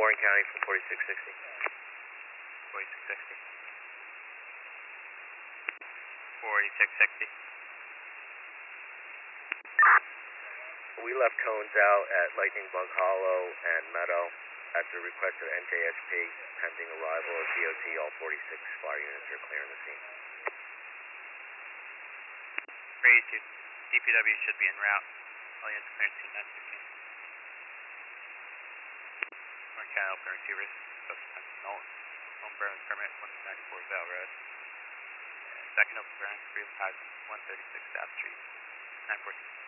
Orange County from 4660. 4660. 4660. We left cones out at Lightning Bug Hollow and Meadow at the request of NJSP, pending arrival of DOT. All 46 fire units are clearing the scene. 382. DPW should be en route. All units clearing scene 915. Orange County open receivers. Home burn permit 194 Vale Road. Second open burn, 3 5 136 South Street. 914.